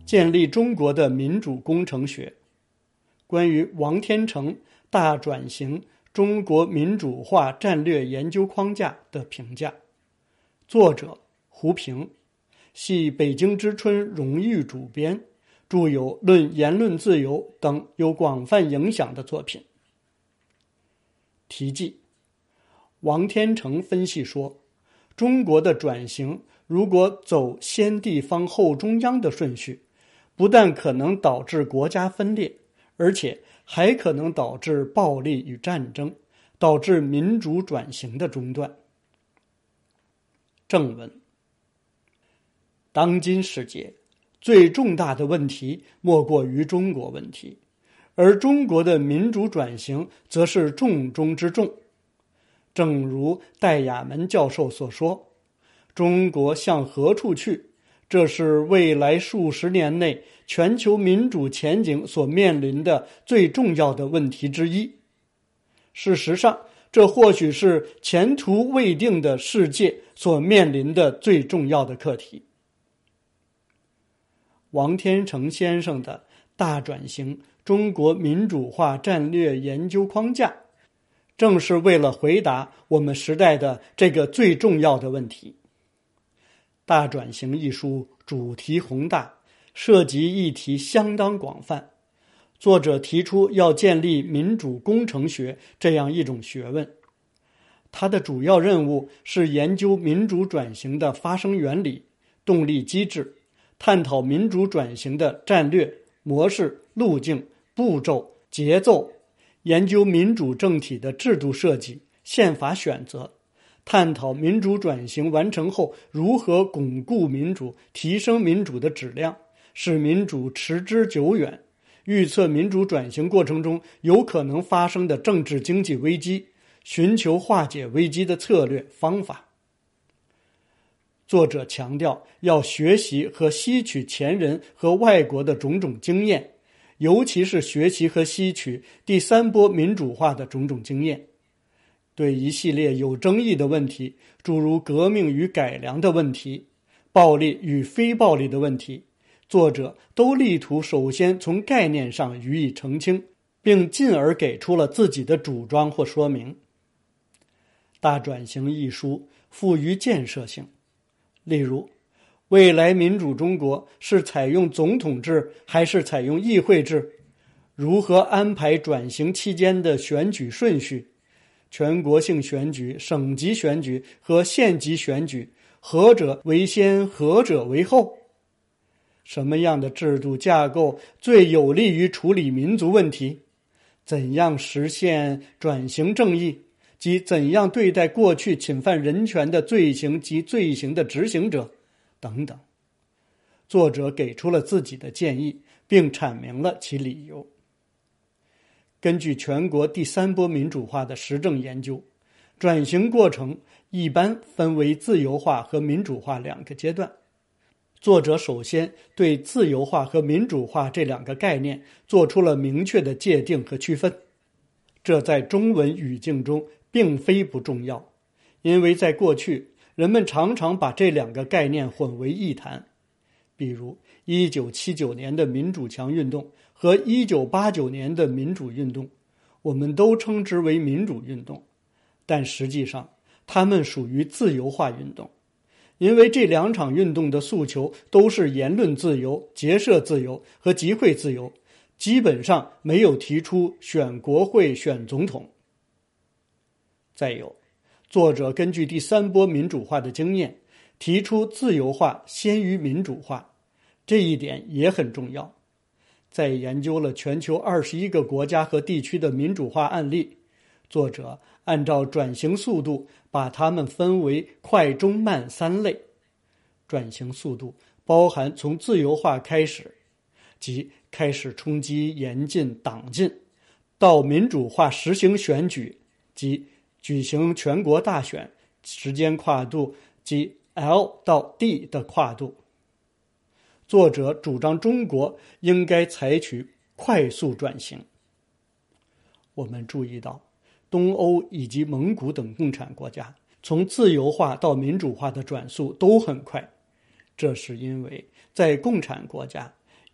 建立中国的民主工程学，关于王天成大转型中国民主化战略研究框架的评价，作者胡平，系北京之春荣誉主编，著有《论言论自由》等有广泛影响的作品。题记：王天成分析说，中国的转型如果走先地方后中央的顺序，不但可能导致国家分裂，而且还可能导致暴力与战争，导致民主转型的中断。正文：当今世界最重大的问题莫过于中国问题，而中国的民主转型则是重中之重。正如戴亚门教授所说，中国向何处去，这是未来数十年内全球民主前景所面临的最重要的问题之一。事实上，这或许是前途未定的世界所面临的最重要的课题。王天成先生的大转型中国民主化战略研究框架，正是为了回答我们时代的这个最重要的问题。大转型一书主题宏大，涉及议题相当广泛。作者提出要建立民主工程学这样一种学问，他的主要任务是研究民主转型的发生原理、动力机制，探讨民主转型的战略、模式、路径、步骤、节奏，研究民主政体的制度设计、宪法选择，探讨民主转型完成后如何巩固民主、提升民主的质量，使民主持之久远，预测民主转型过程中有可能发生的政治经济危机，寻求化解危机的策略方法。作者强调要学习和吸取前人和外国的种种经验，尤其是学习和吸取第三波民主化的种种经验。对一系列有争议的问题，诸如革命与改良的问题、暴力与非暴力的问题，作者都力图首先从概念上予以澄清，并进而给出了自己的主张或说明。大转型一书富于建设性，例如，未来民主中国是采用总统制还是采用议会制？如何安排转型期间的选举顺序？全国性选举、省级选举和县级选举，何者为先，何者为后？什么样的制度架构最有利于处理民族问题？怎样实现转型正义？即怎样对待过去侵犯人权的罪行及罪行的执行者？等等。作者给出了自己的建议，并阐明了其理由。根据全国第三波民主化的实证研究，转型过程一般分为自由化和民主化两个阶段。作者首先对自由化和民主化这两个概念做出了明确的界定和区分。这在中文语境中并非不重要，因为在过去，人们常常把这两个概念混为一谈。比如1979年的民主墙运动和1989年的民主运动，我们都称之为民主运动，但实际上它们属于自由化运动，因为这两场运动的诉求都是言论自由、结社自由和集会自由，基本上没有提出选国会、选总统。再有，作者根据第三波民主化的经验，提出自由化先于民主化，这一点也很重要。在研究了全球21个国家和地区的民主化案例，作者按照转型速度把它们分为快、中、慢三类。转型速度包含从自由化开始，即开始冲击严禁党禁，到民主化实行选举，即举行全国大选，时间跨度即 L 到 D 的跨度。作者主张中国应该采取快速转型。我们注意到，东欧以及蒙古等共产国家从自由化到民主化的转速都很快，这是因为在共产国家，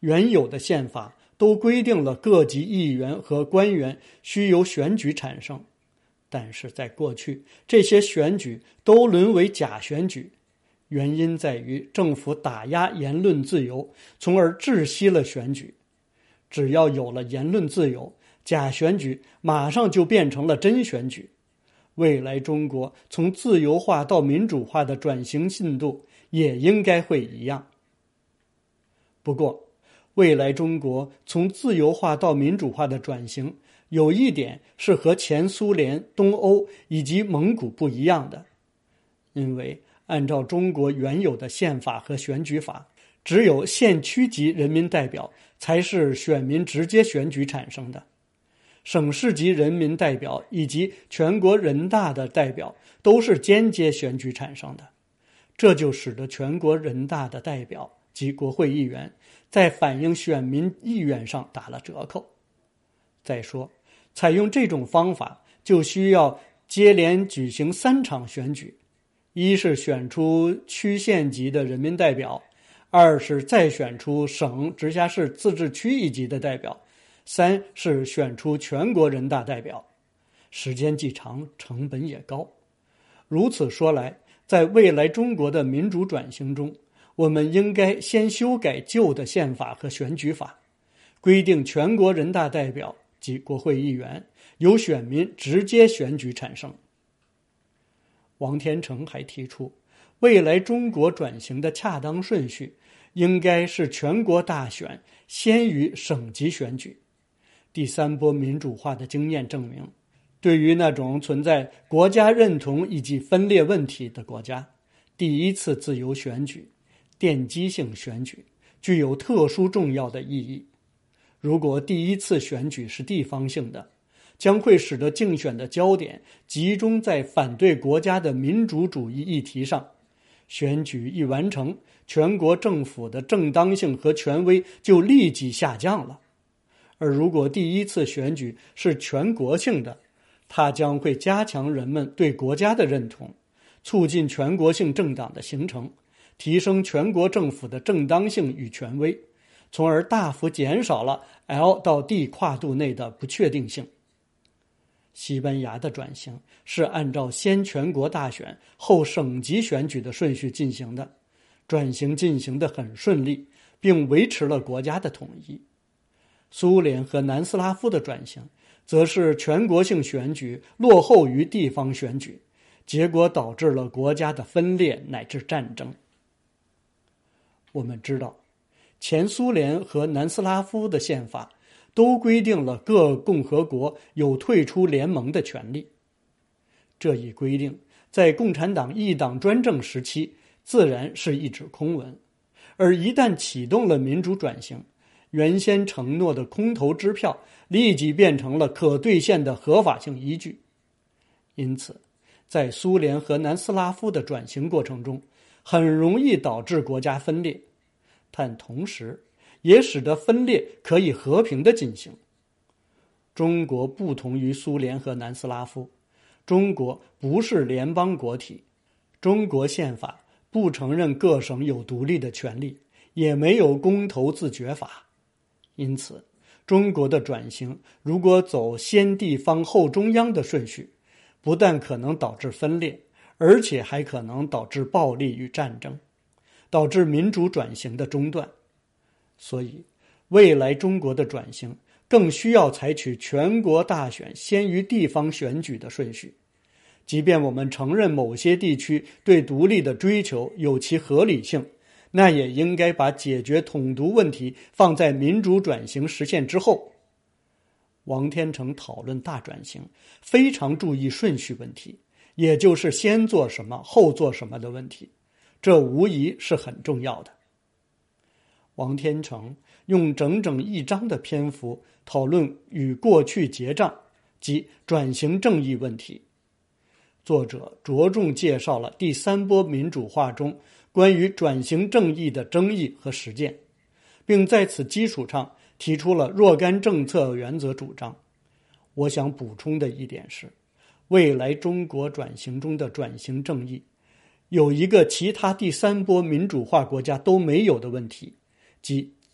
原有的宪法都规定了各级议员和官员须由选举产生，但是在过去，这些选举都沦为假选举，原因在于政府打压言论自由，从而窒息了选举。只要有了言论自由，假选举马上就变成了真选举。未来中国从自由化到民主化的转型进度也应该会一样。不过，未来中国从自由化到民主化的转型，有一点是和前苏联、东欧以及蒙古不一样的，因为按照中国原有的宪法和选举法，只有县区级人民代表才是选民直接选举产生的，省市级人民代表以及全国人大的代表都是间接选举产生的，这就使得全国人大的代表及国会议员在反映选民意愿上打了折扣。再说，采用这种方法就需要接连举行3场选举，一是选出区县级的人民代表，二是再选出省、直辖市、自治区一级的代表，三是选出全国人大代表，时间既长，成本也高。如此说来，在未来中国的民主转型中，我们应该先修改旧的宪法和选举法，规定全国人大代表及国会议员由选民直接选举产生。王天成还提出，未来中国转型的恰当顺序应该是全国大选先于省级选举。第3波民主化的经验证明，对于那种存在国家认同以及分裂问题的国家，第一次自由选举、奠基性选举具有特殊重要的意义。如果第一次选举是地方性的，将会使得竞选的焦点集中在反对国家的民主主义议题上，选举一完成，全国政府的正当性和权威就立即下降了。而如果第一次选举是全国性的，它将会加强人们对国家的认同，促进全国性政党的形成，提升全国政府的正当性与权威，从而大幅减少了 L 到 D 跨度内的不确定性。西班牙的转型是按照先全国大选后省级选举的顺序进行的，转型进行得很顺利，并维持了国家的统一。苏联和南斯拉夫的转型则是全国性选举落后于地方选举，结果导致了国家的分裂乃至战争。我们知道，前苏联和南斯拉夫的宪法都规定了各共和国有退出联盟的权利。这一规定在共产党一党专政时期自然是一纸空文，而一旦启动了民主转型，原先承诺的空头支票立即变成了可兑现的合法性依据。因此，在苏联和南斯拉夫的转型过程中，很容易导致国家分裂，但同时也使得分裂可以和平地进行。中国不同于苏联和南斯拉夫，中国不是联邦国体，中国宪法不承认各省有独立的权利，也没有公投自决法。因此，中国的转型如果走先地方后中央的顺序，不但可能导致分裂，而且还可能导致暴力与战争，导致民主转型的中断。所以，未来中国的转型更需要采取全国大选先于地方选举的顺序。即便我们承认某些地区对独立的追求有其合理性，那也应该把解决统独问题放在民主转型实现之后。王天成讨论大转型，非常注意顺序问题，也就是先做什么后做什么的问题，这无疑是很重要的。王天成用整整1章的篇幅讨论与过去结账及转型正义问题。作者着重介绍了第3波民主化中关于转型正义的争议和实践，并在此基础上提出了若干政策原则主张。我想补充的一点是，未来中国转型中的转型正义有一个其他第3波民主化国家都没有的问题，即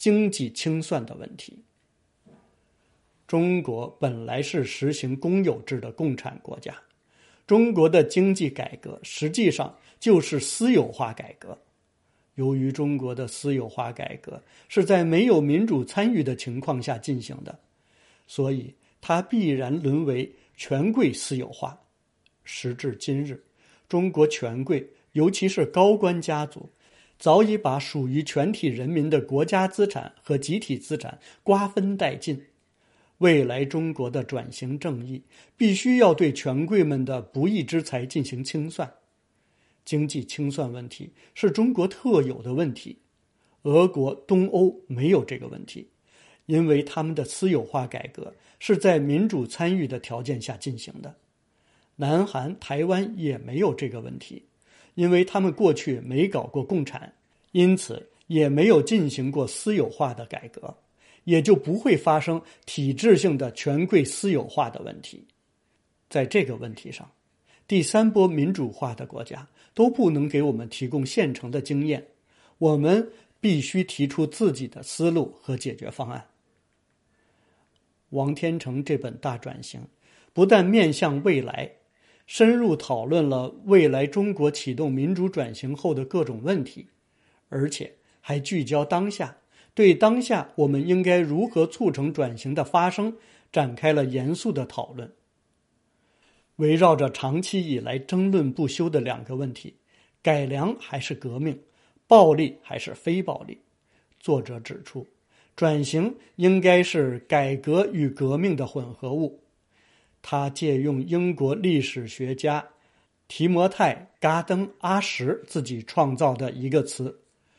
经济清算的问题。中国本来是实行公有制的共产国家，中国的经济改革实际上就是私有化改革。由于中国的私有化改革是在没有民主参与的情况下进行的，所以它必然沦为权贵私有化。时至今日，中国权贵，尤其是高官家族，早已把属于全体人民的国家资产和集体资产瓜分殆尽。未来中国的转型正义必须要对权贵们的不义之财进行清算。经济清算问题是中国特有的问题，俄国、东欧没有这个问题，因为他们的私有化改革是在民主参与的条件下进行的。南韩、台湾也没有这个问题，因为他们过去没搞过共产，因此也没有进行过私有化的改革，也就不会发生体制性的权贵私有化的问题。在这个问题上，第三波民主化的国家都不能给我们提供现成的经验，我们必须提出自己的思路和解决方案。王天成这本大转型不但面向未来，深入讨论了未来中国启动民主转型后的各种问题，而且还聚焦当下，对当下我们应该如何促成转型的发生展开了严肃的讨论。围绕着长期以来争论不休的两个问题，改良还是革命，暴力还是非暴力，作者指出，转型应该是改革与革命的混合物。他借用英国历史学家提摩太·嘎登·阿什自己创造的一个词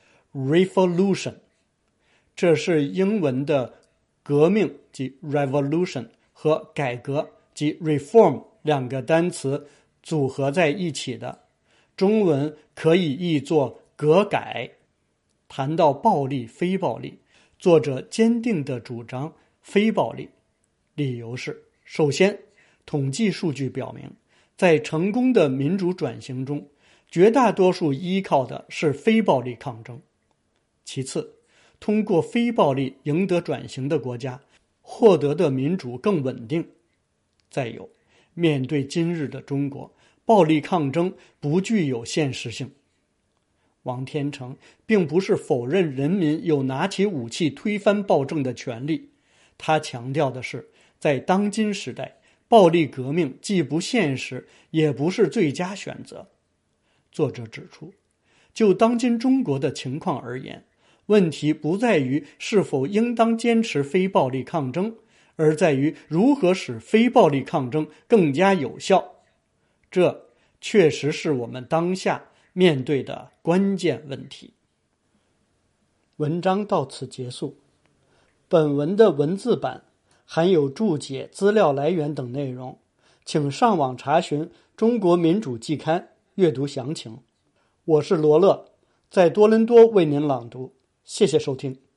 revolution， 这是英文的革命即 revolution 和改革即 reform 两个单词组合在一起的，中文可以译作革改。谈到暴力非暴力，作者坚定地主张非暴力，理由是，首先，统计数据表明，在成功的民主转型中，绝大多数依靠的是非暴力抗争。其次，通过非暴力赢得转型的国家，获得的民主更稳定。再有，面对今日的中国，暴力抗争不具有现实性。王天成并不是否认人民有拿起武器推翻暴政的权利，他强调的是，在当今时代，暴力革命既不现实，也不是最佳选择。作者指出，就当今中国的情况而言，问题不在于是否应当坚持非暴力抗争，而在于如何使非暴力抗争更加有效。这确实是我们当下面对的关键问题。文章到此结束。本文的文字版含有注解、资料来源等内容，请上网查询《中国民主季刊》阅读详情。我是罗乐，在多伦多为您朗读，谢谢收听。